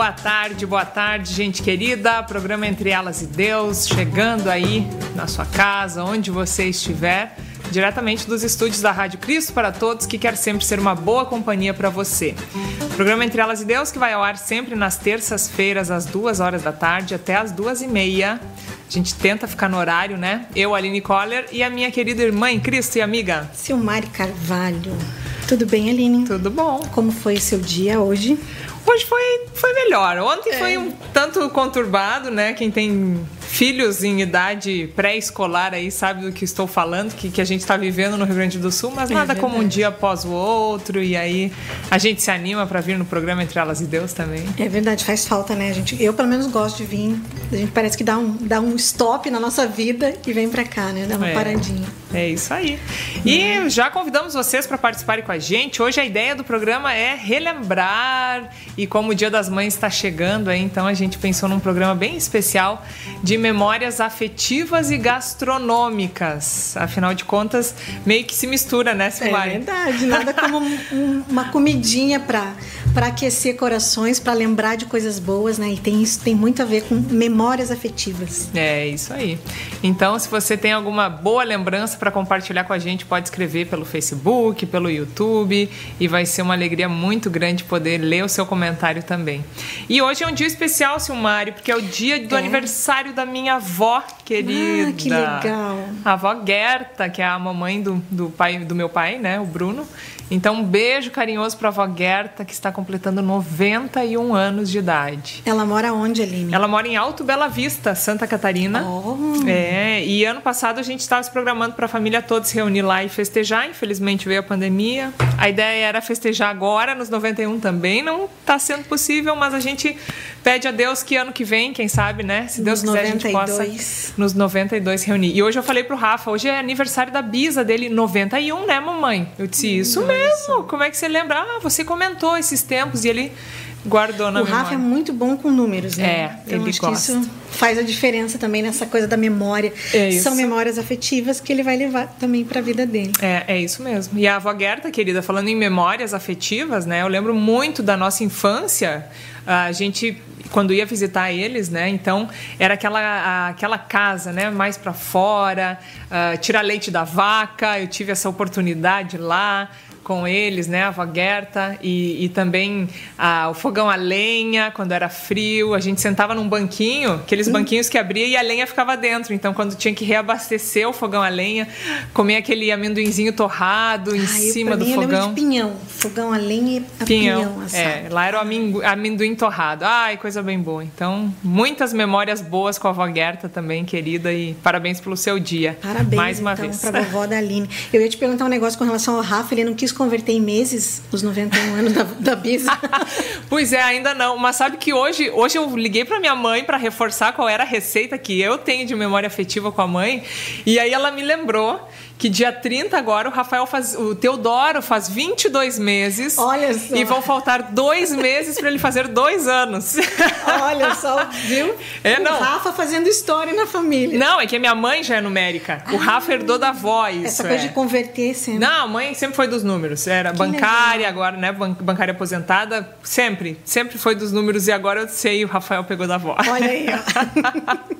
Boa tarde, gente querida. Programa Entre Elas e Deus, chegando aí na sua casa, onde você estiver, diretamente dos estúdios da Rádio Cristo para Todos, que quer sempre ser uma boa companhia para você. Programa Entre Elas e Deus, que vai ao ar sempre nas terças-feiras, às 2h da tarde, até às 2h30. A gente tenta ficar no horário, né? Eu, Aline Coller, e a minha querida irmã em Cristo e amiga Silmari Carvalho. Tudo bem, Aline? Tudo bom. Como foi o seu dia hoje? Hoje foi melhor. Ontem foi um tanto conturbado, né? Quem tem filhos em idade pré-escolar aí sabe do que estou falando, que a gente está vivendo no Rio Grande do Sul, mas nada como um dia após o outro, e aí a gente se anima para vir no programa Entre Elas e Deus também. É verdade, faz falta, né, gente? Eu, pelo menos, gosto de vir. A gente parece que dá um stop na nossa vida e vem para cá, né? Dá uma paradinha. É isso aí. E já convidamos vocês para participarem com a gente. Hoje a ideia do programa é relembrar, e como o Dia das Mães está chegando aí, então a gente pensou num programa bem especial de memórias afetivas e gastronômicas. Afinal de contas, meio que se mistura, né, Silmari? É verdade, nada como uma comidinha para aquecer corações, para lembrar de coisas boas, né? E isso tem muito a ver com memórias afetivas. É isso aí. Então, se você tem alguma boa lembrança para compartilhar com a gente, pode escrever pelo Facebook, pelo YouTube, e vai ser uma alegria muito grande poder ler o seu comentário também. E hoje é um dia especial, Silmari, porque é o dia do aniversário da minha avó querida. Ah, que legal. A avó Gerta, que é a mamãe do meu pai, né, o Bruno. Então, um beijo carinhoso para a avó Gerta, que está completando 91 anos de idade. Ela mora onde, Aline? Ela mora em Alto Bela Vista, Santa Catarina. E ano passado a gente estava se programando para a família toda se reunir lá e festejar. Infelizmente veio a pandemia. A ideia era festejar agora, nos 91 também. Não está sendo possível, mas a gente pede a Deus que ano que vem, quem sabe, né? Se Deus quiser, a gente possa nos 92 reunir. E hoje eu falei pro Rafa, hoje é aniversário da bisa dele, 91, né, mamãe? Eu disse, isso mesmo. Como é que você lembra? Ah, você comentou esses tempos, e ele guardou na memória. O Rafa é muito bom com números, né? Então, ele gosta. Que isso faz a diferença também nessa coisa da memória. São memórias afetivas que ele vai levar também para a vida dele. É isso mesmo. E a avó Gerta, querida, falando em memórias afetivas, né? Eu lembro muito da nossa infância. A gente, quando ia visitar eles, né? Então, era aquela casa, né? Mais para fora, tirar leite da vaca. Eu tive essa oportunidade lá com eles, né, a avó Gerta, e também o fogão a lenha, quando era frio, a gente sentava num banquinho, aqueles banquinhos que abria e a lenha ficava dentro, então quando tinha que reabastecer o fogão a lenha, comia aquele amendoinzinho torrado em cima do fogão. Eu lembro de pinhão, fogão a lenha e pinhão assado. Lá era o amendoim torrado, coisa bem boa. Então, muitas memórias boas com a avó Gerta também, querida, e parabéns pelo seu dia. Parabéns, mais uma vez. Para a vovó da Aline. Eu ia te perguntar um negócio com relação ao Rafa, ele não quis converter em meses os 91 anos da bisa. Pois é, ainda não. Mas sabe que hoje eu liguei para minha mãe para reforçar qual era a receita que eu tenho de memória afetiva com a mãe. E aí ela me lembrou que dia 30 agora o Teodoro faz 22 meses. Olha só. E vão faltar 2 meses para ele fazer 2 anos. Olha só, viu? O Rafa fazendo história na família. Não, é que a minha mãe já é numérica. O Rafa herdou da avó isso. Essa coisa de converter sempre. Não, a mãe sempre foi dos números. Era que bancária, legal. Agora, né? Bancária aposentada. Sempre foi dos números. E agora eu sei, o Rafael pegou da avó. Olha aí, ó.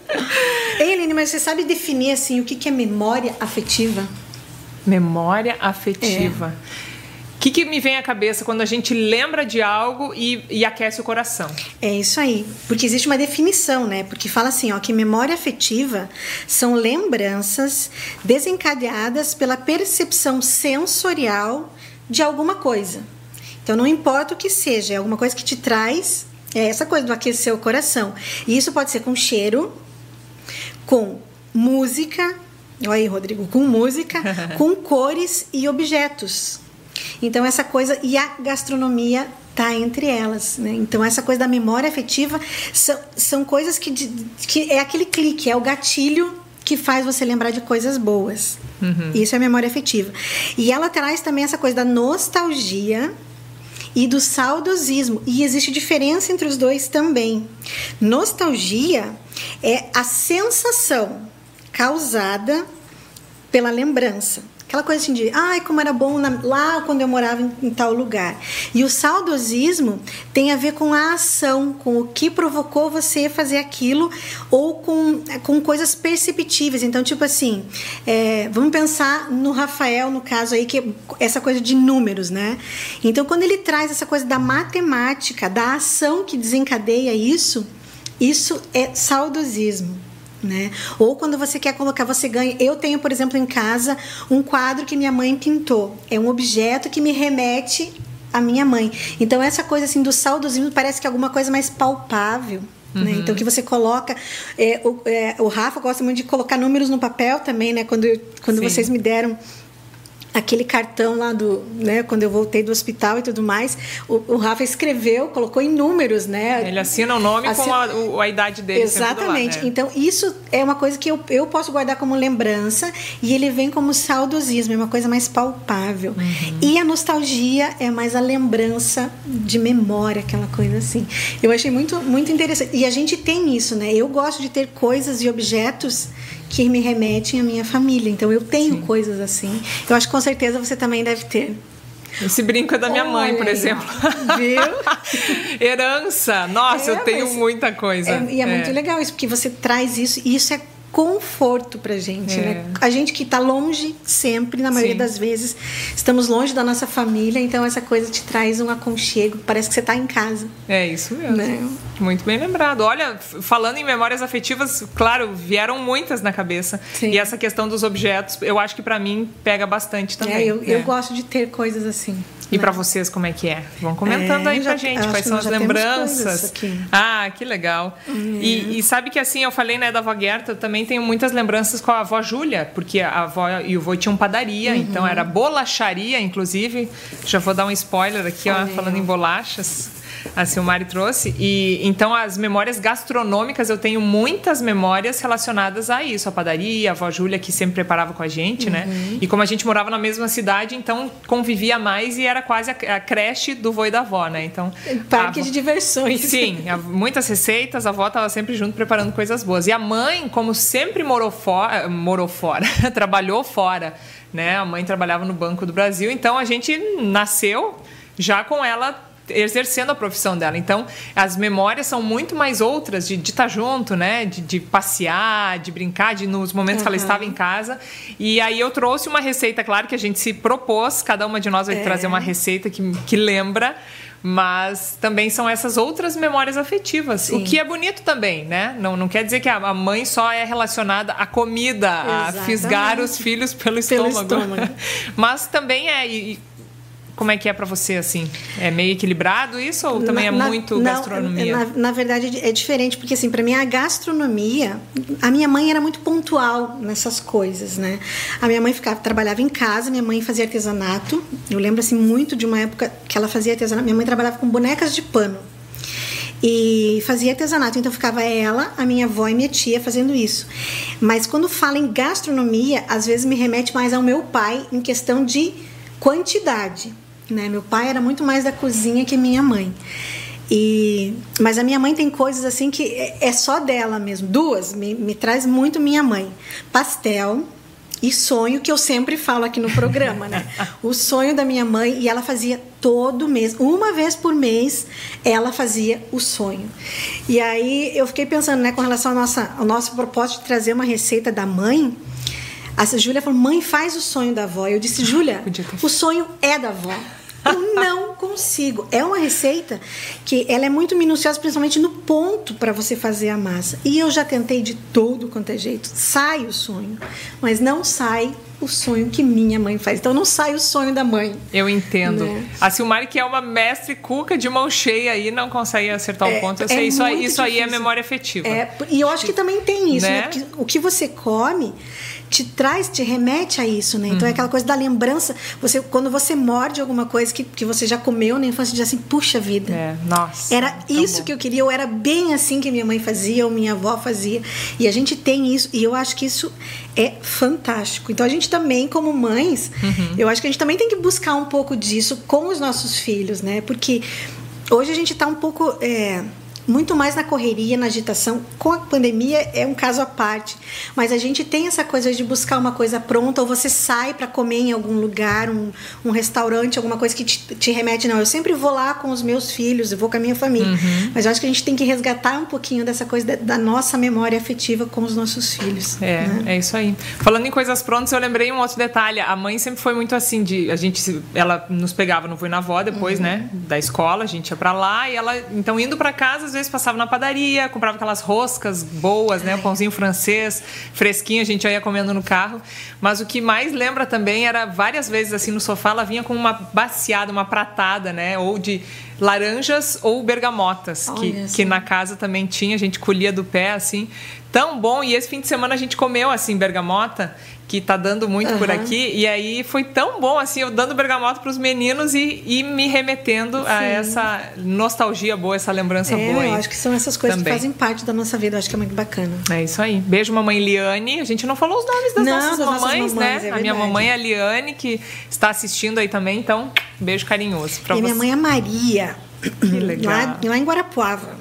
Ei, Aline, mas você sabe definir assim o que é memória afetiva? Memória afetiva. O que me vem à cabeça quando a gente lembra de algo e aquece o coração? É isso aí, porque existe uma definição, né? Porque fala assim, que memória afetiva são lembranças desencadeadas pela percepção sensorial de alguma coisa. Então, não importa o que seja, é alguma coisa que te traz essa coisa do aquecer o coração. E isso pode ser com cheiro, com música, olha aí, Rodrigo, com música, com cores e objetos. Então, essa coisa, e a gastronomia está entre elas, né? Então, essa coisa da memória afetiva são coisas que é aquele clique, é o gatilho que faz você lembrar de coisas boas. Isso é a memória afetiva. E ela traz também essa coisa da nostalgia e do saudosismo. E existe diferença entre os dois também. Nostalgia é a sensação causada pela lembrança. Aquela coisa assim de, ai, como era bom lá quando eu morava em tal lugar. E o saudosismo tem a ver com a ação, com o que provocou você fazer aquilo, ou com coisas perceptíveis. Então, tipo assim, vamos pensar no Rafael, no caso aí, que é essa coisa de números, né? Então, quando ele traz essa coisa da matemática, da ação que desencadeia isso é saudosismo, né? Ou quando você quer colocar, você ganha. Eu tenho, por exemplo, em casa um quadro que minha mãe pintou. É um objeto que me remete à minha mãe. Então, essa coisa assim do saudosismo parece que é alguma coisa mais palpável. Né? Então, que você coloca... o Rafa gosta muito de colocar números no papel também, né? Quando vocês me deram aquele cartão lá né, quando eu voltei do hospital e tudo mais, o Rafa escreveu, colocou em números, né? Ele assina o nome com a idade dele. Exatamente. Lá, né? Então, isso é uma coisa que eu posso guardar como lembrança, e ele vem como saudosismo, é uma coisa mais palpável. E a nostalgia é mais a lembrança de memória, aquela coisa assim. Eu achei muito, muito interessante. E a gente tem isso, né? Eu gosto de ter coisas e objetos que me remetem à minha família. Então, eu tenho coisas assim. Eu acho que com certeza você também deve ter. Esse brinco é da minha mãe, por exemplo. Viu? Herança. Nossa, eu tenho muita coisa. E é muito legal isso, porque você traz isso, e isso é conforto pra gente, né? A gente que tá longe sempre, na maioria das vezes, estamos longe da nossa família, então essa coisa te traz um aconchego, parece que você tá em casa. É isso mesmo. Né? Muito bem lembrado. Olha, falando em memórias afetivas, claro, vieram muitas na cabeça. Sim. E essa questão dos objetos, eu acho que pra mim pega bastante também. Eu gosto de ter coisas assim. E pra vocês, como é que é? Vão comentando aí pra gente quais são as lembranças. Ah, que legal. E sabe que assim, eu falei, né, da avó Gerta, eu também tenho muitas lembranças com a avó Júlia, porque a avó e o vô tinham padaria, então era bolacharia, inclusive. Já vou dar um spoiler aqui, ó, falando em bolachas. A Silmari trouxe. E então as memórias gastronômicas, eu tenho muitas memórias relacionadas a isso, a padaria, a avó Júlia que sempre preparava com a gente, né? E como a gente morava na mesma cidade, então convivia mais e era quase a creche do vô e da avó, né? Então, parque de diversões. Sim, muitas receitas, a avó estava sempre junto preparando coisas boas. E a mãe, como sempre morou fora, trabalhou fora, né? A mãe trabalhava no Banco do Brasil, então a gente nasceu já com ela exercendo a profissão dela. Então, as memórias são muito mais outras de estar junto, né? De passear, de brincar, nos momentos que ela estava em casa. E aí eu trouxe uma receita, claro, que a gente se propôs, cada uma de nós vai trazer uma receita que lembra, mas também são essas outras memórias afetivas. Sim. O que é bonito também, né? Não quer dizer que a mãe só é relacionada à comida, a fisgar os filhos pelo estômago. Mas também como é que é pra você, assim? É meio equilibrado isso ou também é muito gastronomia? Na verdade, é diferente, porque, assim, pra mim, a gastronomia... A minha mãe era muito pontual nessas coisas, né? A minha mãe trabalhava em casa, minha mãe fazia artesanato. Eu lembro, assim, muito de uma época que ela fazia artesanato. Minha mãe trabalhava com bonecas de pano. E fazia artesanato, então ficava ela, a minha avó e minha tia fazendo isso. Mas quando fala em gastronomia, às vezes me remete mais ao meu pai em questão de quantidade, né? Meu pai era muito mais da cozinha que minha mãe. Mas a minha mãe tem coisas assim que é só dela mesmo. Duas me traz muito minha mãe: pastel e sonho, que eu sempre falo aqui no programa, né? O sonho da minha mãe, e ela fazia todo mês, uma vez por mês, ela fazia o sonho. E aí eu fiquei pensando, né, com relação ao nosso propósito de trazer uma receita da mãe. A Júlia falou: mãe, faz o sonho da avó. Eu disse: Júlia, o sonho é da avó. Eu não consigo. É uma receita que ela é muito minuciosa, principalmente no ponto para você fazer a massa. E eu já tentei de todo quanto é jeito. Sai o sonho, mas não sai o sonho que minha mãe faz. Então não sai o sonho da mãe. Eu entendo. Né? A Silmari, que é uma mestre cuca de mão cheia aí, não consegue acertar o ponto. Eu sei, isso aí é memória afetiva. E eu acho que também tem isso, né? Porque o que você come te remete a isso, né? Então é aquela coisa da lembrança. Quando você morde alguma coisa que você já comeu na infância, diz assim: puxa vida, nossa, era isso bom que eu queria, ou era bem assim que minha mãe fazia, ou minha avó fazia. E a gente tem isso, e eu acho que isso é fantástico. Então a gente também, como mães, eu acho que a gente também tem que buscar um pouco disso com os nossos filhos, né? Porque hoje a gente tá um pouco muito mais na correria, na agitação. Com a pandemia é um caso à parte, mas a gente tem essa coisa de buscar uma coisa pronta, ou você sai para comer em algum lugar, um restaurante, alguma coisa que te remete. Não, eu sempre vou lá com os meus filhos, eu vou com a minha família. Mas eu acho que a gente tem que resgatar um pouquinho dessa coisa da nossa memória afetiva com os nossos filhos. É isso aí. Falando em coisas prontas, eu lembrei um outro detalhe. A mãe sempre foi muito assim, ela nos pegava no Fui na Vó depois, né, da escola, a gente ia pra lá, e ela, então, indo pra casa, às vezes passava na padaria, comprava aquelas roscas boas, né, o pãozinho francês, fresquinho, a gente já ia comendo no carro. Mas o que mais lembra também era, várias vezes, assim, no sofá, ela vinha com uma baciada, uma pratada, né, ou de laranjas ou bergamotas, que na casa também tinha, a gente colhia do pé, assim, tão bom. E esse fim de semana a gente comeu, assim, bergamota, que tá dando muito por aqui, e aí foi tão bom, assim, eu dando bergamota pros meninos e me remetendo a essa nostalgia boa, essa lembrança boa aí. Eu acho que são essas coisas também que fazem parte da nossa vida, eu acho que é muito bacana. É isso aí. Beijo, mamãe Liane. A gente não falou os nomes das nossas mamães, né? A minha mamãe é a Liane, que está assistindo aí também, então, beijo carinhoso pra você. E minha mãe é Maria, que legal. lá em Guarapuava,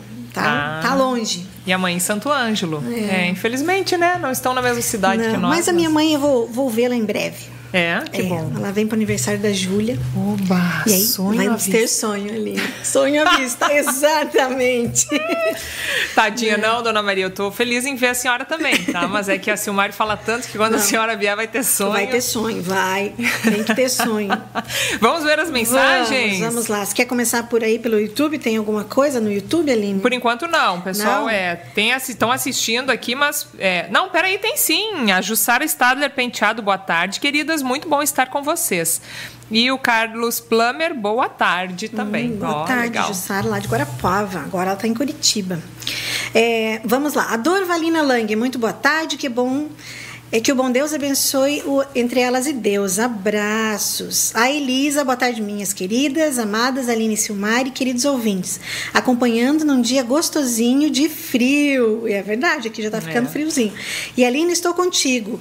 tá longe. E a mãe em Santo Ângelo. Infelizmente, né? Não estão na mesma cidade que nós. Mas a minha mãe, eu vou vê-la em breve. Que bom. Ela vem pro aniversário da Júlia. Oba, e aí, sonho vai ter sonho ali. Sonho à vista, exatamente. Tadinha, não, dona Maria, eu tô feliz em ver a senhora também, tá? Mas é que a Silmari fala tanto que quando a senhora vier vai ter sonho. Vai ter sonho, tem que ter sonho. Vamos ver as mensagens? Vamos lá. Você quer começar por aí, pelo YouTube? Tem alguma coisa no YouTube, Aline? Por enquanto não, pessoal. Estão assistindo aqui, mas... não, peraí, tem sim. A Jussara Stadler Penteado, boa tarde, queridas. Muito bom estar com vocês. E o Carlos Plummer, boa tarde também. Boa tarde, Jussara, lá de Guarapuava. Agora ela está em Curitiba. Vamos lá. A Dorvalina Lang, muito boa tarde. Que bom... que o bom Deus abençoe entre elas e Deus. Abraços. A Elisa, boa tarde, minhas queridas, amadas, Aline e Silmari, queridos ouvintes. Acompanhando num dia gostosinho de frio. E é verdade, aqui já está ficando friozinho. E Aline, estou contigo.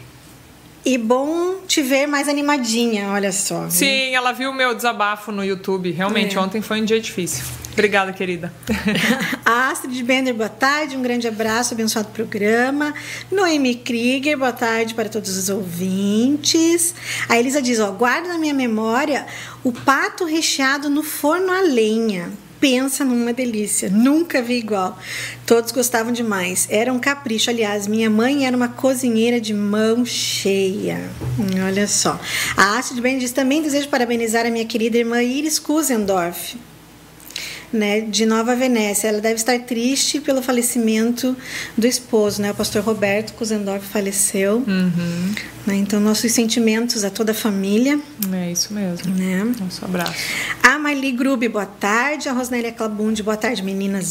E bom te ver mais animadinha, olha só. Viu? Sim, ela viu o meu desabafo no YouTube. Realmente, ontem foi um dia difícil. Obrigada, querida. A Astrid Bender, boa tarde. Um grande abraço, abençoado programa. Noemi Krieger, boa tarde para todos os ouvintes. A Elisa diz, guardo na minha memória o pato recheado no forno a lenha. Pensa numa delícia, nunca vi igual. Todos gostavam demais, era um capricho. Aliás, minha mãe era uma cozinheira de mão cheia. Olha só. A Astrid Ben diz, também desejo parabenizar a minha querida irmã Iris Kuzendorf, né, de Nova Venécia. Ela deve estar triste pelo falecimento do esposo, né? O pastor Roberto Kuzendorf faleceu. Né? Então, nossos sentimentos a toda a família. É isso mesmo. Né? Nosso abraço. A Marli Grube, boa tarde. A Rosnélia Clabundi, boa tarde, meninas.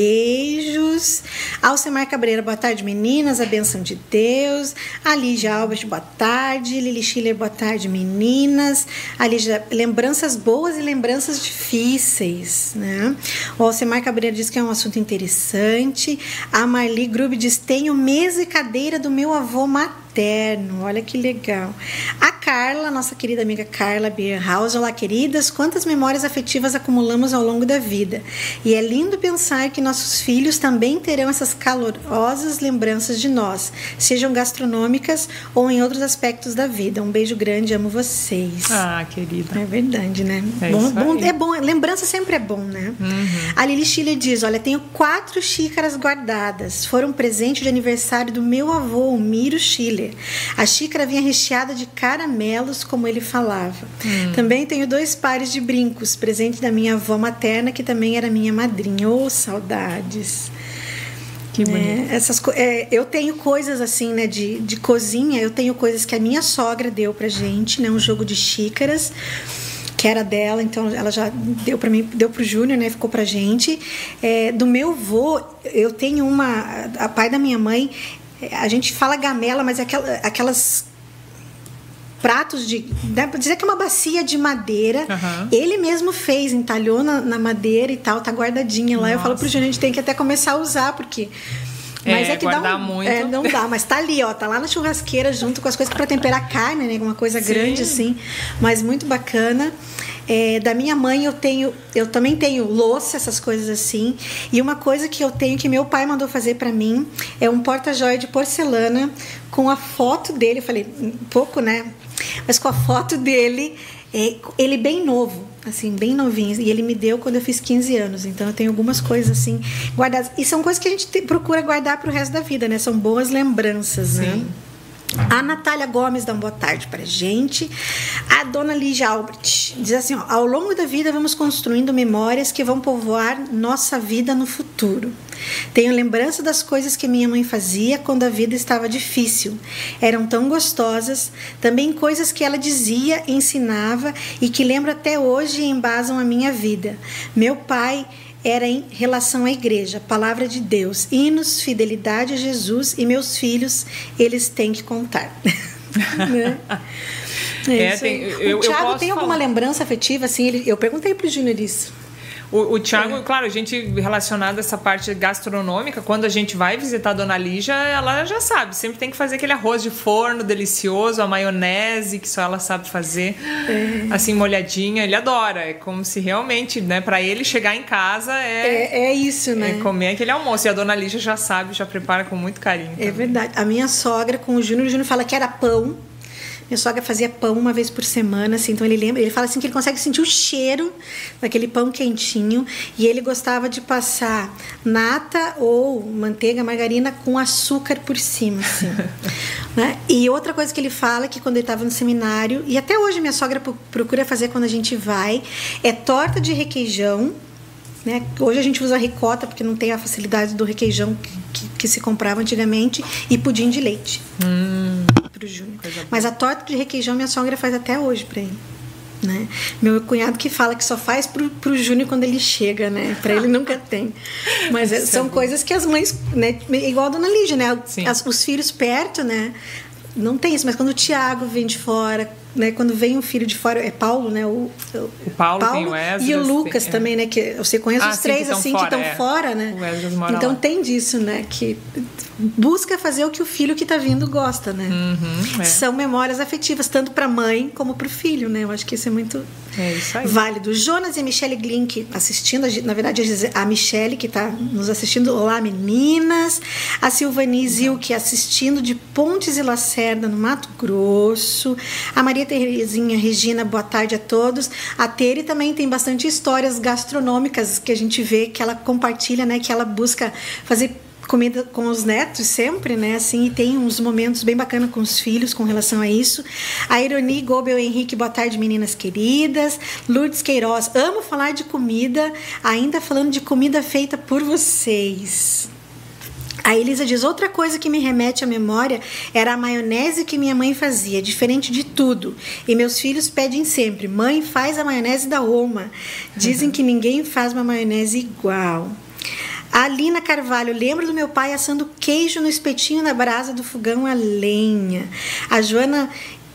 Beijos. Alcemar Cabreira, boa tarde, meninas. A bênção de Deus. A Lígia Albert, boa tarde. Lili Schiller, boa tarde, meninas. A Lígia, lembranças boas e lembranças difíceis, né? O Alcemar Cabreira diz que é um assunto interessante. A Marli Grube diz, tenho mesa e cadeira do meu avô materno. Olha que legal. A Carla, nossa querida amiga Carla Bierhaus, olá, queridas, quantas memórias afetivas acumulamos ao longo da vida. E é lindo pensar que nossos filhos também terão essas calorosas lembranças de nós, sejam gastronômicas ou em outros aspectos da vida. Um beijo grande, amo vocês. Ah, querida. É verdade, né? É bom, lembrança sempre é bom, né? A Lili Schiller diz, olha, tenho 4 xícaras guardadas, foram presente de aniversário do meu avô, o Miro Schiller. A xícara vinha recheada de caramelos, como ele falava. Também tenho 2 pares de brincos, presente da minha avó materna, que também era minha madrinha. Oh, saudades. Que bonito. Eu tenho coisas assim, né, de cozinha, eu tenho coisas que a minha sogra deu pra gente, né, um jogo de xícaras, que era dela, então ela já deu para mim, deu pro Júnior, né, ficou pra gente. Do meu avô, eu tenho a pai da minha mãe, a gente fala gamela, mas é aquelas pratos dá pra dizer que é uma bacia de madeira. Ele mesmo fez, entalhou na madeira e tal, tá guardadinha lá. Nossa. Eu falo pro Júnior, a gente tem que até começar a usar, porque... Mas é que guardar muito. Não dá, mas tá ali, ó, tá lá na churrasqueira junto com as coisas para temperar carne, né, uma coisa grande assim, mas muito bacana. Da minha mãe eu também tenho louça, essas coisas assim. E uma coisa que eu tenho que meu pai mandou fazer para mim é um porta-joia de porcelana com a foto dele. Eu falei, pouco, né? Mas com a foto dele, ele bem novo, assim, bem novinho. E ele me deu quando eu fiz 15 anos. Então eu tenho algumas coisas assim guardadas. E são coisas que a gente procura guardar pro resto da vida, né? São boas lembranças, Sim. né? A Natália Gomes dá uma boa tarde pra gente. A dona Lígia Albrecht diz assim, ó, ao longo da vida vamos construindo memórias que vão povoar nossa vida no futuro. Tenho lembrança das coisas que minha mãe fazia quando a vida estava difícil. Eram tão gostosas. Também coisas que ela dizia, ensinava e que lembro até hoje e embasam a minha vida. Meu pai era em relação à igreja, palavra de Deus, hinos, fidelidade a Jesus, e meus filhos, eles têm que contar. Né? O Thiago tem alguma lembrança afetiva? Assim, eu perguntei pro Júnior isso. O Thiago, claro, a gente relacionado a essa parte gastronômica, quando a gente vai visitar a Dona Lígia, ela já sabe, sempre tem que fazer aquele arroz de forno delicioso, a maionese que só ela sabe fazer, assim, molhadinha, ele adora, é como se realmente, né, pra ele chegar em casa é isso, né? É comer aquele almoço, e a Dona Lígia já sabe, já prepara com muito carinho. É verdade, a minha sogra com o Júnior fala que era pão. Minha sogra fazia pão uma vez por semana, assim, então ele fala assim que ele consegue sentir o cheiro daquele pão quentinho, e ele gostava de passar nata ou manteiga, margarina com açúcar por cima, assim. Né? E outra coisa que ele fala é que quando ele estava no seminário, e até hoje minha sogra procura fazer quando a gente vai, é torta de requeijão, né? Hoje a gente usa ricota porque não tem a facilidade do requeijão que se comprava antigamente, e pudim de leite pro Júnior. Mas a torta de requeijão minha sogra faz até hoje para ele, né? Meu cunhado que fala que só faz pro Júnior quando ele chega, né? Para ele nunca tem. Mas são coisas que as mães, né? Igual a Dona Lígia, né? Os filhos perto, né? Não tem isso, mas quando o Tiago vem de fora, né? Quando vem um filho de fora, é Paulo, né? O Paulo tem o Esdras, e o Lucas também, né? Que você conhece os três assim que estão fora, né? O Esdras mora então lá. Tem disso, né? Que busca fazer o que o filho que está vindo gosta, né? São memórias afetivas tanto para a mãe como para o filho, né? Eu acho que isso é muito válido. Jonas e a Michele Glink assistindo, na verdade a Michele que está nos assistindo. Olá, meninas. A Silvani Zilke assistindo de Pontes e Lacerda, no Mato Grosso. A Maria Terezinha Regina, boa tarde a todos. A Tere também tem bastante histórias gastronômicas que a gente vê que ela compartilha, né? Que ela busca fazer comida com os netos sempre, né? Assim, e tem uns momentos bem bacanas com os filhos com relação a isso. A Ironi Gobel Henrique, boa tarde, meninas queridas. Lourdes Queiroz, amo falar de comida, ainda falando de comida feita por vocês. A Elisa diz, outra coisa que me remete à memória era a maionese que minha mãe fazia, diferente de tudo. E meus filhos pedem sempre, mãe, faz a maionese da Oma. Dizem que ninguém faz uma maionese igual. A Alina Carvalho, lembro do meu pai assando queijo no espetinho na brasa do fogão a lenha. A Joana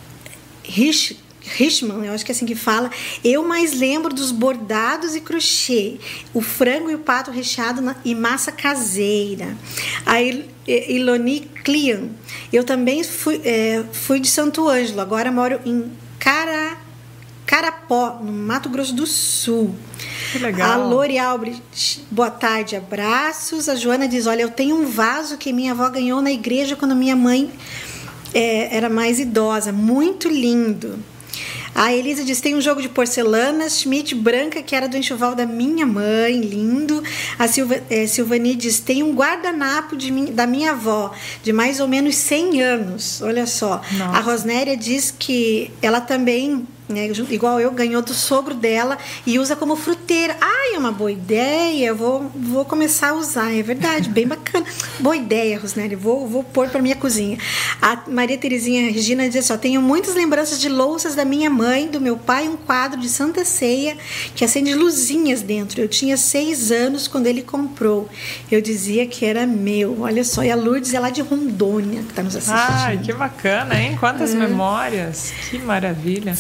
Richman, eu acho que é assim que fala, eu mais lembro dos bordados e crochê, o frango e o pato recheado e massa caseira. A Iloni Clian, eu também fui de Santo Ângelo, agora moro em Carapó, no Mato Grosso do Sul. Que legal. A Lori Albrecht, boa tarde, abraços. A Joana diz, olha, eu tenho um vaso que minha avó ganhou na igreja quando minha mãe era mais idosa, muito lindo. A Elisa diz, tem um jogo de porcelana Schmidt branca que era do enxoval da minha mãe, lindo. A Silvani diz, tem um guardanapo da minha avó, de mais ou menos 100 anos, olha só. Nossa. A Rosnéria diz que ela também, né, igual eu, ganhou do sogro dela e usa como fruteira. Ai, é uma boa ideia, eu vou começar a usar, é verdade, bem bacana. Boa ideia, Rosnéria, vou pôr para minha cozinha. A Maria Terezinha Regina diz assim, tenho muitas lembranças de louças da minha mãe, do meu pai, um quadro de Santa Ceia que acende luzinhas dentro. Eu tinha 6 anos quando ele comprou. Eu dizia que era meu, olha só. E a Lourdes é lá de Rondônia que está nos assistindo. Ai, que bacana, hein? Quantas memórias, que maravilha. Sempre muito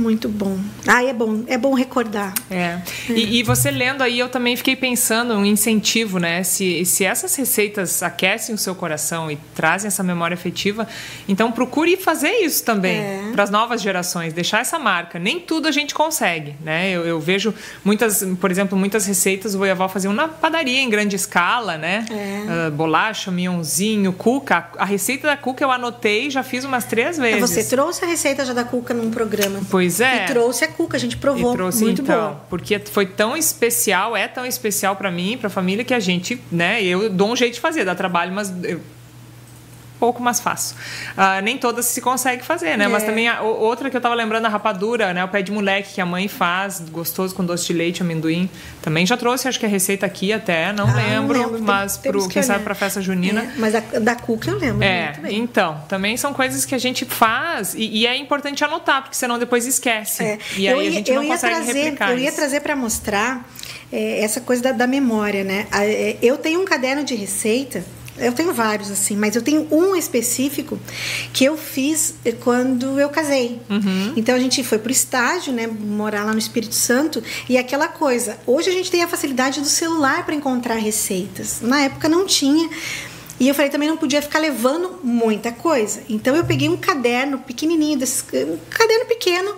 muito bom. É bom recordar. E você lendo aí, eu também fiquei pensando um incentivo, né? Se essas receitas aquecem o seu coração e trazem essa memória afetiva, então procure fazer isso também para as novas gerações, deixar essa marca. Nem tudo a gente consegue, né? Eu vejo por exemplo, muitas receitas o avó fazia na padaria em grande escala, né? Bolacha, mionzinho, cuca. A receita da cuca eu anotei, já fiz umas 3 vezes. Você trouxe a receita já da cuca num programa. Pois é. E trouxe a cuca, a gente provou. Muito boa. Porque foi tão especial, é tão especial para mim, para a família, que a gente, né? Eu dou um jeito de fazer, dá trabalho, mas pouco mais fácil. Nem todas se consegue fazer, né? Mas também outra que eu tava lembrando, a rapadura, né? O pé de moleque que a mãe faz, gostoso com doce de leite, amendoim. Também já trouxe, acho que a receita aqui até, não lembro, mas quem sabe pra festa junina. Mas da cuca eu lembro muito bem. Então, também são coisas que a gente faz e é importante anotar, porque senão depois esquece. E aí a gente não consegue replicar. Eu ia trazer para mostrar essa coisa da memória, né? Eu tenho um caderno de receita. Eu tenho vários, assim, mas eu tenho um específico que eu fiz quando eu casei. Então, a gente foi pro estágio, né, morar lá no Espírito Santo, e aquela coisa, hoje a gente tem a facilidade do celular para encontrar receitas. Na época não tinha, e eu falei, também não podia ficar levando muita coisa. Então, eu peguei um caderno pequenininho, um caderno pequeno,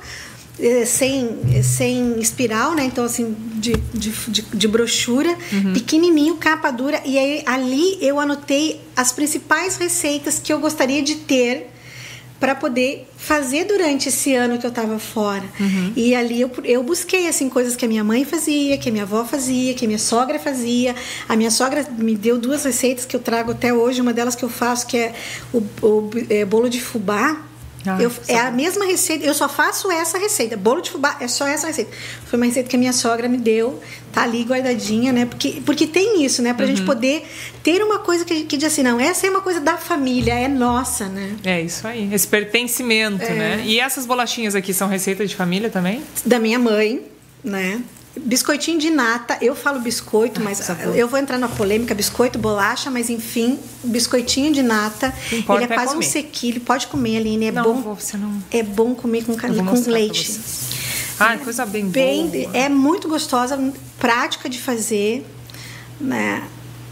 sem espiral, né? Então, assim, de brochura, pequenininho, capa dura. E aí, ali eu anotei as principais receitas que eu gostaria de ter para poder fazer durante esse ano que eu estava fora. E ali eu busquei, assim, coisas que a minha mãe fazia, que a minha avó fazia, que a minha sogra fazia. A minha sogra me deu 2 receitas que eu trago até hoje. Uma delas que eu faço, que é o bolo de fubá. É a mesma receita, eu só faço essa receita. Bolo de fubá é só essa receita. Foi uma receita que a minha sogra me deu, tá ali guardadinha, né? Porque tem isso, né? Pra gente poder ter uma coisa que diz assim, não, essa é uma coisa da família, é nossa, né? É isso aí, esse pertencimento, né? E essas bolachinhas aqui são receitas de família também? Da minha mãe, né? Biscoitinho de nata, eu falo biscoito, mas eu vou entrar na polêmica, biscoito, bolacha, mas enfim, biscoitinho de nata, ele é quase um sequilho, pode comer, Aline, é bom comer com leite. Coisa bem boa. É muito gostosa, prática de fazer, né?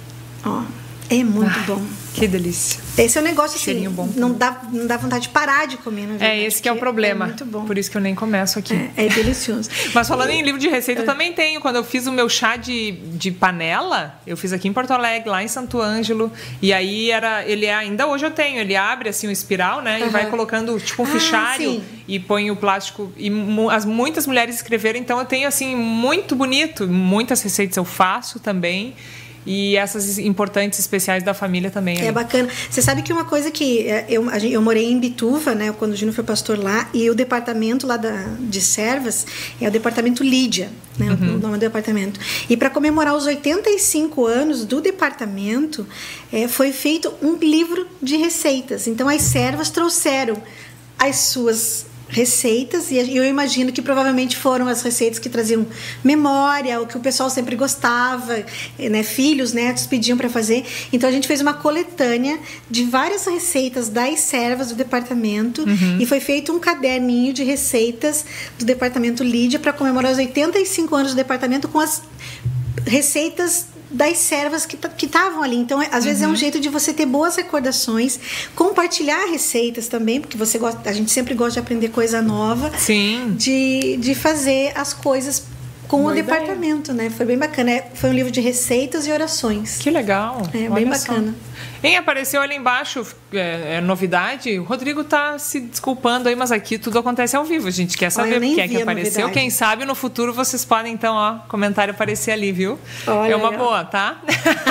É muito bom. Que delícia. Esse é um negócio assim, bom não dá vontade de parar de comer, na verdade. Esse que é o problema. É muito bom. Por isso que eu nem começo aqui. É delicioso. Mas falando em livro de receita, eu também tenho. Quando eu fiz o meu chá de panela, eu fiz aqui em Porto Alegre, lá em Santo Ângelo. E aí ainda hoje eu tenho. Ele abre assim um espiral, né? E vai colocando tipo um fichário. Sim. E põe o plástico. E muitas mulheres escreveram. Então eu tenho assim, muito bonito. Muitas receitas eu faço também. E essas importantes especiais da família também. É bacana. Você sabe que uma coisa que... Eu morei em Bituva, né? Quando o Gino foi pastor lá. E o departamento lá de Servas é o departamento Lídia, né? O nome do departamento. E para comemorar os 85 anos do departamento, foi feito um livro de receitas. Então, as servas trouxeram as suas receitas, e eu imagino que provavelmente foram as receitas que traziam memória, o que o pessoal sempre gostava, né? Filhos, netos pediam para fazer. Então a gente fez uma coletânea de várias receitas das servas do departamento e foi feito um caderninho de receitas do departamento Lídia para comemorar os 85 anos do departamento com as receitas das servas que estavam ali. Então, às vezes é um jeito de você ter boas recordações, compartilhar receitas também, porque a gente sempre gosta de aprender coisa nova. Sim. De fazer as coisas com o departamento, né? Foi bem bacana. Foi um livro de receitas e orações. Que legal. Bem bacana. Apareceu ali embaixo, novidade. O Rodrigo tá se desculpando aí, mas aqui tudo acontece ao vivo. A gente quer saber quem é que apareceu. Novidade. Quem sabe no futuro vocês podem, então, comentário aparecer ali, viu? Olha, é uma boa, tá?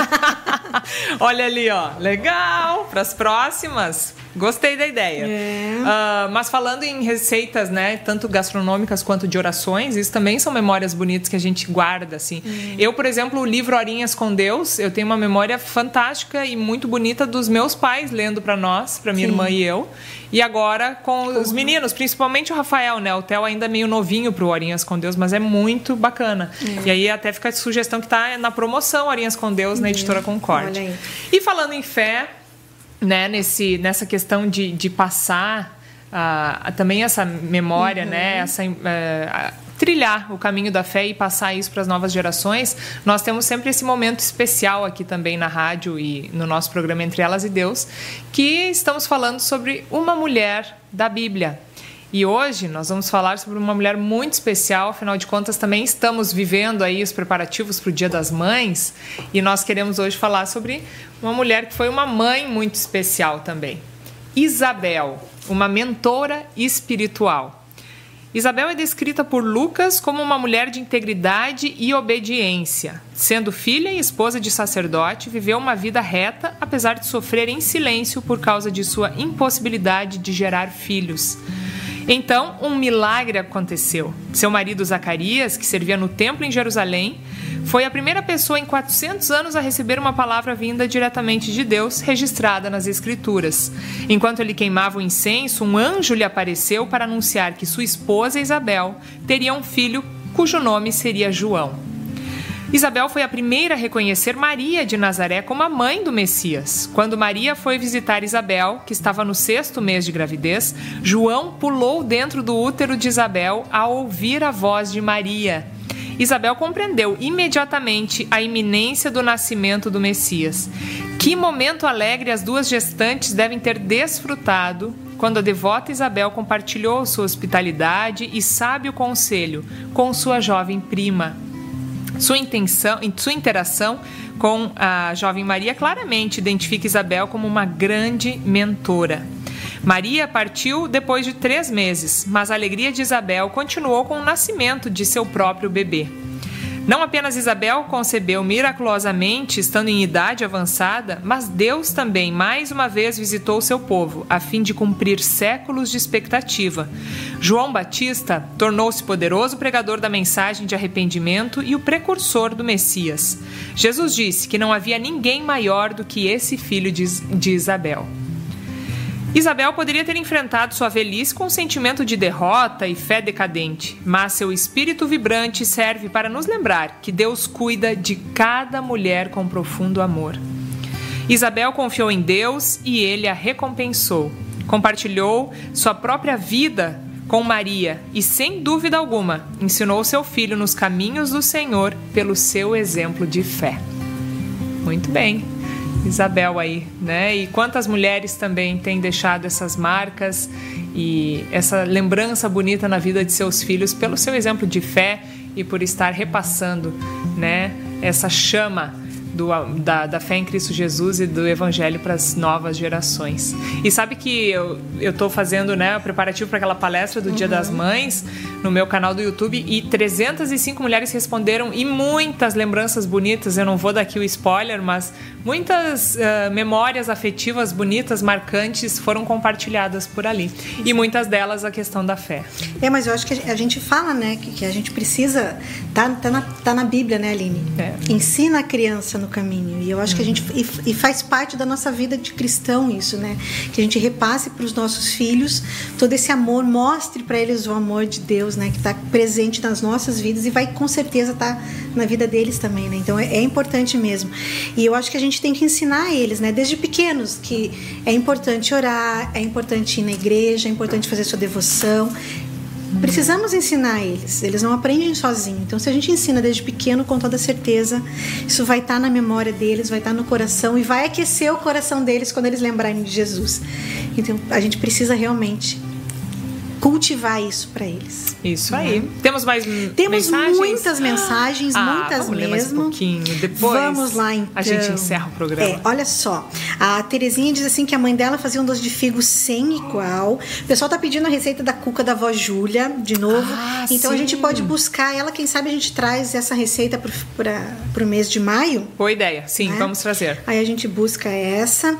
Olha ali, ó. Legal. Para as próximas. Gostei da ideia. Mas falando em receitas, né, tanto gastronômicas quanto de orações, isso também são memórias bonitas que a gente guarda, assim. Eu, por exemplo, o livro Horinhas com Deus, eu tenho uma memória fantástica e muito bonita dos meus pais lendo para nós, para minha irmã e eu. E agora com os meninos, principalmente o Rafael, né? O Theo ainda é meio novinho pro Horinhas com Deus, mas é muito bacana. E aí até fica a sugestão que tá na promoção Horinhas com Deus na Editora Concorde. E falando em fé, né, nessa questão de passar também essa memória, né? Trilhar o caminho da fé e passar isso para as novas gerações, nós temos sempre esse momento especial aqui também na rádio e no nosso programa Entre Elas e Deus, que estamos falando sobre uma mulher da Bíblia. E hoje nós vamos falar sobre uma mulher muito especial, afinal de contas também estamos vivendo aí os preparativos para o Dia das Mães, e nós queremos hoje falar sobre uma mulher que foi uma mãe muito especial também. Isabel, uma mentora espiritual. Isabel é descrita por Lucas como uma mulher de integridade e obediência. Sendo filha e esposa de sacerdote, viveu uma vida reta, apesar de sofrer em silêncio por causa de sua impossibilidade de gerar filhos. Então, um milagre aconteceu. Seu marido Zacarias, que servia no templo em Jerusalém, foi a primeira pessoa em 400 anos a receber uma palavra vinda diretamente de Deus, registrada nas Escrituras. Enquanto ele queimava o incenso, um anjo lhe apareceu para anunciar que sua esposa Isabel teria um filho cujo nome seria João. Isabel foi a primeira a reconhecer Maria de Nazaré como a mãe do Messias. Quando Maria foi visitar Isabel, que estava no 6º mês de gravidez, João pulou dentro do útero de Isabel ao ouvir a voz de Maria. Isabel compreendeu imediatamente a iminência do nascimento do Messias. Que momento alegre as duas gestantes devem ter desfrutado quando a devota Isabel compartilhou sua hospitalidade e sábio conselho com sua jovem prima. Sua interação com a jovem Maria claramente identifica Isabel como uma grande mentora. Maria partiu depois de 3 meses, mas a alegria de Isabel continuou com o nascimento de seu próprio bebê. Não apenas Isabel concebeu miraculosamente, estando em idade avançada, mas Deus também, mais uma vez, visitou seu povo, a fim de cumprir séculos de expectativa. João Batista tornou-se poderoso pregador da mensagem de arrependimento e o precursor do Messias. Jesus disse que não havia ninguém maior do que esse filho de Isabel. Isabel poderia ter enfrentado sua velhice com um sentimento de derrota e fé decadente, mas seu espírito vibrante serve para nos lembrar que Deus cuida de cada mulher com profundo amor. Isabel confiou em Deus e ele a recompensou. Compartilhou sua própria vida com Maria e, sem dúvida alguma, ensinou seu filho nos caminhos do Senhor pelo seu exemplo de fé. Muito bem. Isabel aí, né? E quantas mulheres também têm deixado essas marcas e essa lembrança bonita na vida de seus filhos pelo seu exemplo de fé e por estar repassando, né, essa chama da fé em Cristo Jesus e do Evangelho para as novas gerações. E sabe que eu estou fazendo, né, o preparativo para aquela palestra do Dia das Mães no meu canal do YouTube e 305 mulheres responderam e muitas lembranças bonitas. Eu não vou dar aqui o spoiler, mas muitas memórias afetivas bonitas, marcantes foram compartilhadas por ali. E muitas delas a questão da fé. Mas eu acho que a gente fala, né, que a gente precisa... Tá na Bíblia, né, Aline? Ensina a criança no caminho. E eu acho que a gente... E faz parte da nossa vida de cristão isso, né? Que a gente repasse para os nossos filhos todo esse amor, mostre para eles o amor de Deus, né? Que está presente nas nossas vidas e vai com certeza estar na vida deles também, né? Então é importante mesmo. E eu acho que a gente tem que ensinar a eles, né? Desde pequenos, que é importante orar, é importante ir na igreja, é importante fazer sua devoção. Precisamos ensinar eles não aprendem sozinhos. Então, se a gente ensina desde pequeno, com toda certeza, isso vai estar na memória deles, vai estar no coração e vai aquecer o coração deles quando eles lembrarem de Jesus. Então, a gente precisa realmente cultivar isso para eles. Isso aí. Temos mais mensagens? Temos muitas mensagens, muitas vamos mesmo. Ler mais um pouquinho. Depois vamos lá, então. A gente encerra o programa. Olha só. A Terezinha diz assim que a mãe dela fazia um doce de figo sem igual. O pessoal tá pedindo a receita da cuca da avó Júlia, de novo. Então, sim, a gente pode buscar ela. Quem sabe a gente traz essa receita pro mês de maio. Boa ideia. Sim, né? Vamos trazer. Aí a gente busca essa.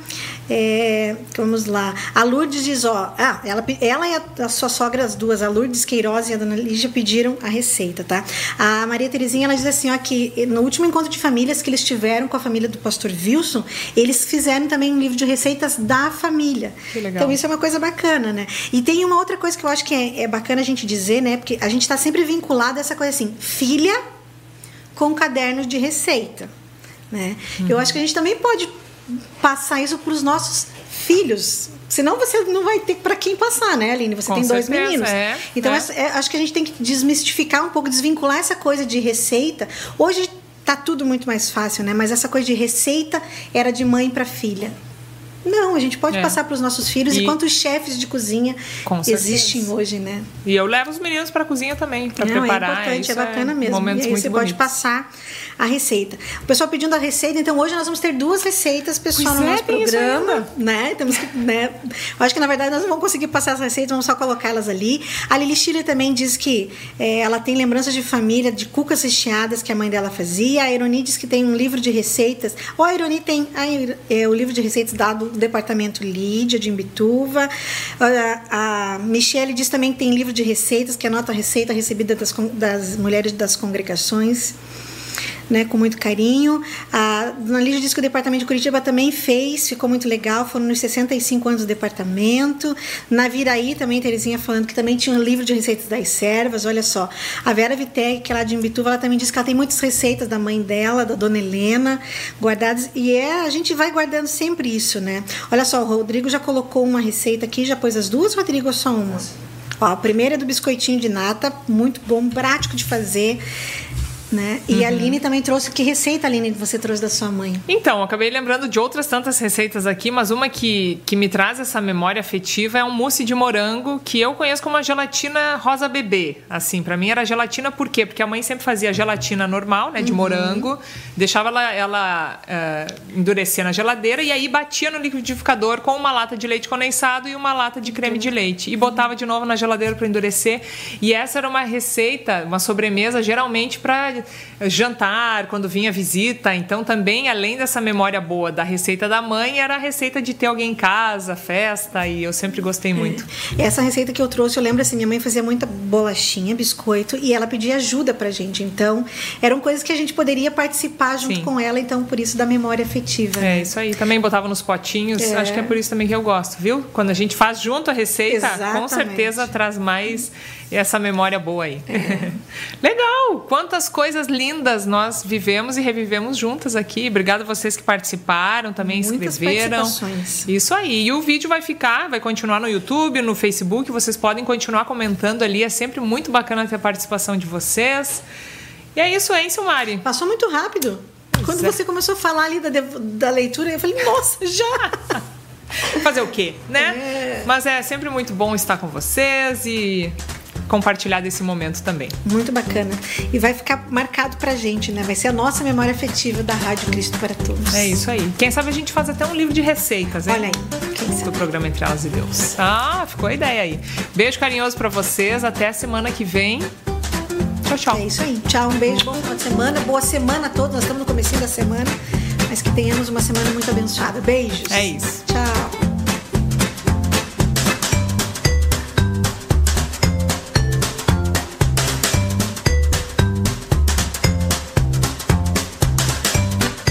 Vamos lá. A Lourdes diz, ela e a sua sogra, as duas, a Lourdes Queiroz e a dona Lígia, pediram a receita, tá? A Maria Terezinha, ela diz assim, que no último encontro de famílias que eles tiveram com a família do pastor Wilson, eles fizeram também um livro de receitas da família. Que legal. Então isso é uma coisa bacana, né? E tem uma outra coisa que eu acho que é bacana a gente dizer, né? Porque a gente está sempre vinculado a essa coisa assim, filha com cadernos de receita, né? Eu acho que a gente também pode passar isso para os nossos filhos, Senão você não vai ter para quem passar, né, Aline? Você tem dois meninos. Então, acho que a gente tem que desmistificar um pouco, desvincular essa coisa de receita. Hoje tá tudo muito mais fácil, né? Mas essa coisa de receita era de mãe para filha. Não, a gente pode passar para os nossos filhos e quantos chefes de cozinha existem hoje, né? E eu levo os meninos para a cozinha também, para preparar. É importante, é bacana mesmo. Momentos e aí muito você bonitos. pode passar a receita. O pessoal pedindo a receita, então hoje nós vamos ter 2 receitas, pessoal, no nosso programa, né? Temos que, né? Eu acho que na verdade nós não vamos conseguir passar as receitas, vamos só colocá-las ali. A Lili Schiller também diz que ela tem lembranças de família, de cucas recheadas que a mãe dela fazia. A Ironi diz que tem um livro de receitas. A Ironi tem o livro de receitas dado do departamento Lídia, de Imbituva. A Michele diz também que tem livro de receitas, que anota a receita recebida das mulheres das congregações, né, com muito carinho. A dona Lídia diz que o departamento de Curitiba também ficou muito legal, foram nos 65 anos do departamento. Na Viraí também, Terezinha falando que também tinha um livro de receitas das servas, olha só. A Vera Viteg, que é lá de Imbituva, ela também diz que ela tem muitas receitas da mãe dela, da dona Helena, guardadas, e a gente vai guardando sempre isso, né? Olha só, o Rodrigo já colocou uma receita aqui, já pôs as 2, Rodrigo, ou só uma? Ó, a primeira é do biscoitinho de nata, muito bom, prático de fazer, né? E a Aline também trouxe. Que receita, Aline, você trouxe da sua mãe? Então, eu acabei lembrando de outras tantas receitas aqui, mas uma que me traz essa memória afetiva é um mousse de morango, que eu conheço como a gelatina rosa bebê. Assim, pra mim era gelatina, por quê? Porque a mãe sempre fazia gelatina normal, né, de morango, deixava ela endurecer na geladeira e aí batia no liquidificador com uma lata de leite condensado e uma lata de creme de leite e botava de novo na geladeira para endurecer. E essa era uma receita, uma sobremesa, geralmente para jantar, quando vinha visita. Então também, além dessa memória boa da receita da mãe, era a receita de ter alguém em casa, festa, e eu sempre gostei muito. Essa receita que eu trouxe, eu lembro assim, minha mãe fazia muita bolachinha, biscoito, e ela pedia ajuda pra gente. Então, eram coisas que a gente poderia participar junto com ela, então por isso da memória afetiva. É, isso aí. Também botava nos potinhos, acho que é por isso também que eu gosto, viu? Quando a gente faz junto a receita, com certeza traz mais essa memória boa aí. Legal! Quantas coisas lindas nós vivemos e revivemos juntas aqui. Obrigada a vocês que participaram, também escreveram. Isso aí. E o vídeo vai continuar no YouTube, no Facebook. Vocês podem continuar comentando ali. É sempre muito bacana ter a participação de vocês. E é isso, hein, Silmari? Passou muito rápido. Quando você começou a falar ali da leitura, eu falei, nossa, já! Fazer o quê, né? Mas é sempre muito bom estar com vocês e compartilhar desse momento também. Muito bacana. E vai ficar marcado pra gente, né? Vai ser a nossa memória afetiva da Rádio Cristo para Todos. É isso aí. Quem sabe a gente faz até um livro de receitas, hein? Olha aí. Quem sabe? Do programa Entre Elas e Deus. Ah, ficou a ideia aí. Beijo carinhoso pra vocês. Até a semana que vem. Tchau, tchau. É isso aí. Tchau, um beijo, bom final de semana. Boa semana a todos. Nós estamos no comecinho da semana. Mas que tenhamos uma semana muito abençoada. Beijos. É isso. Tchau.